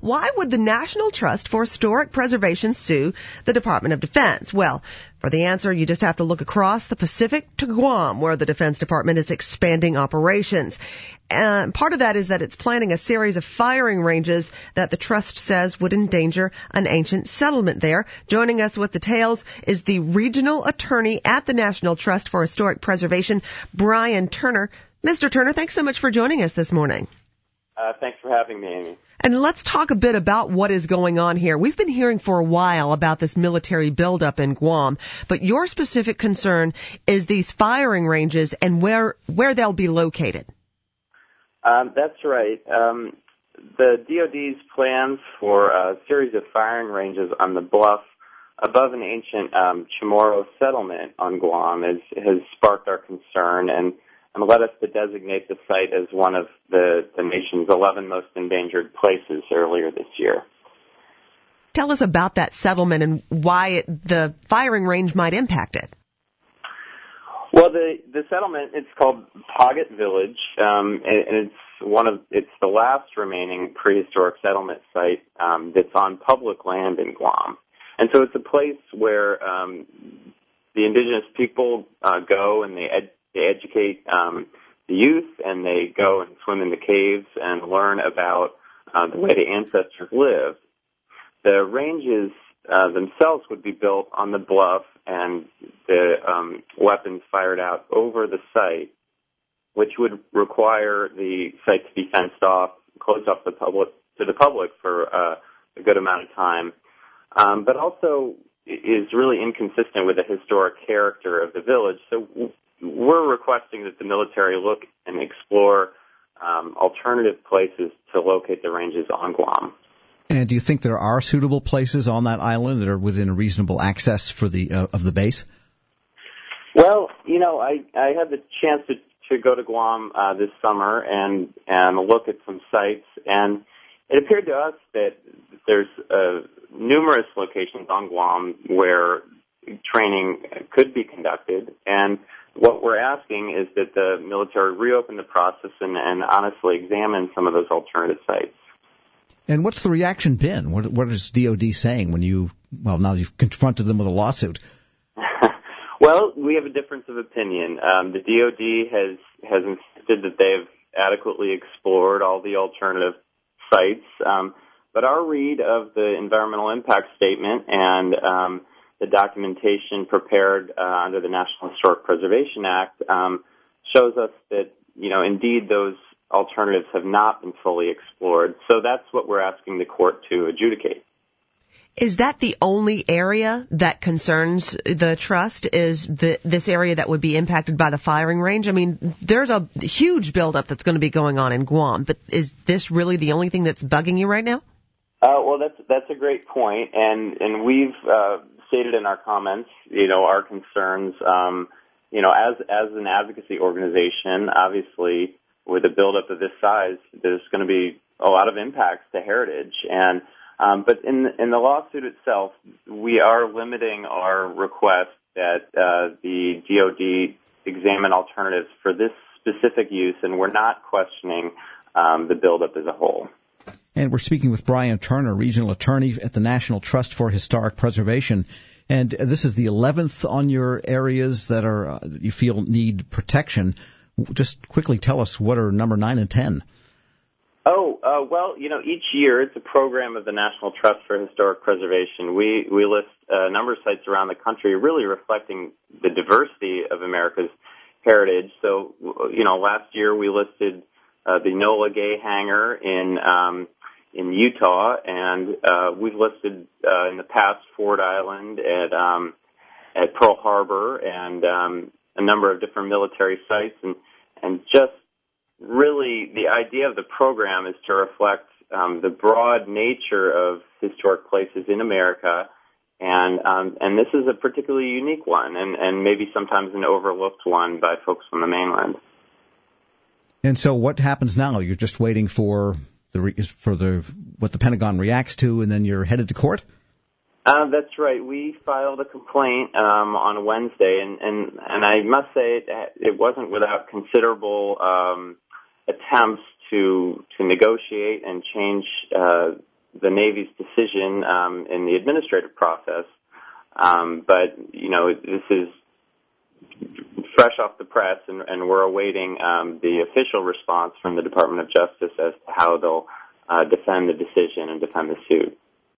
why would the National Trust for Historic Preservation sue the Department of Defense? Well, for the answer, you just have to look across the Pacific to Guam, where the Defense Department is expanding operations. And part of that is that it's planning a series of firing ranges that the trust says would endanger an ancient settlement there. Joining us with details is the regional attorney at the National Trust for Historic Preservation, Brian Turner. Mr. Turner, thanks so much for joining us this morning. Thanks for having me, Amy. And let's talk a bit about what is going on here. We've been hearing for a while about this military buildup in Guam, but your specific concern is these firing ranges and where they'll be located. That's right. The DoD's plans for a series of firing ranges on the bluff above an ancient Chamorro settlement on Guam has sparked our concern and led us to designate the site as one of the nation's 11 most endangered places earlier this year. Tell us about that settlement and why the firing range might impact it. Well, the settlement, it's called Paugat Village, and it's the last remaining prehistoric settlement site that's on public land in Guam. And so it's a place where the indigenous people go and they educate the youth, and they go and swim in the caves and learn about the way the ancestors lived. The ranges themselves would be built on the bluff, and the weapons fired out over the site, which would require the site to be fenced off, closed off to the public for a good amount of time, but also is really inconsistent with the historic character of the village. So we're requesting that the military look and explore alternative places to locate the ranges on Guam. And do you think there are suitable places on that island that are within reasonable access for of the base? Well, I had the chance to go to Guam this summer and look at some sites, and it appeared to us that there's numerous locations on Guam where training could be conducted, and what we're asking is that the military reopen the process and honestly examine some of those alternative sites. And what's the reaction been? What is DoD saying now you've confronted them with a lawsuit? Well, we have a difference of opinion. The DoD has insisted that they've adequately explored all the alternative sites, but our read of the environmental impact statement and the documentation prepared under the National Historic Preservation Act shows us that, indeed those alternatives have not been fully explored. So that's what we're asking the court to adjudicate. Is that the only area that concerns the trust, is this area that would be impacted by the firing range? I mean, there's a huge buildup that's going to be going on in Guam, but is this really the only thing that's bugging you right now? Well, that's a great point, and we've stated in our comments, our concerns, as an advocacy organization, obviously, with a buildup of this size, there's going to be a lot of impacts to heritage. And but in the lawsuit itself, we are limiting our request that the DoD examine alternatives for this specific use, and we're not questioning the buildup as a whole. And we're speaking with Brian Turner, Regional Attorney at the National Trust for Historic Preservation. And this is the 11th on your areas that you feel need protection. Just quickly tell us what are number 9 and 10. Well, each year it's a program of the National Trust for Historic Preservation. We list a number of sites around the country, really reflecting the diversity of America's heritage. So, last year we listed the Enola Gay Hangar in Utah, and we've listed in the past Ford Island at Pearl Harbor and a number of different military sites, and just really the idea of the program is to reflect the broad nature of historic places in America, and this is a particularly unique one, and maybe sometimes an overlooked one by folks on the mainland. And so, what happens now? You're just waiting for what the Pentagon reacts to, and then you're headed to court? That's right. We filed a complaint on Wednesday, and I must say it wasn't without considerable attempts to negotiate and change the Navy's decision in the administrative process. But, this is fresh off the press, and we're awaiting the official response from the Department of Justice as to how they'll defend the decision and defend the suit.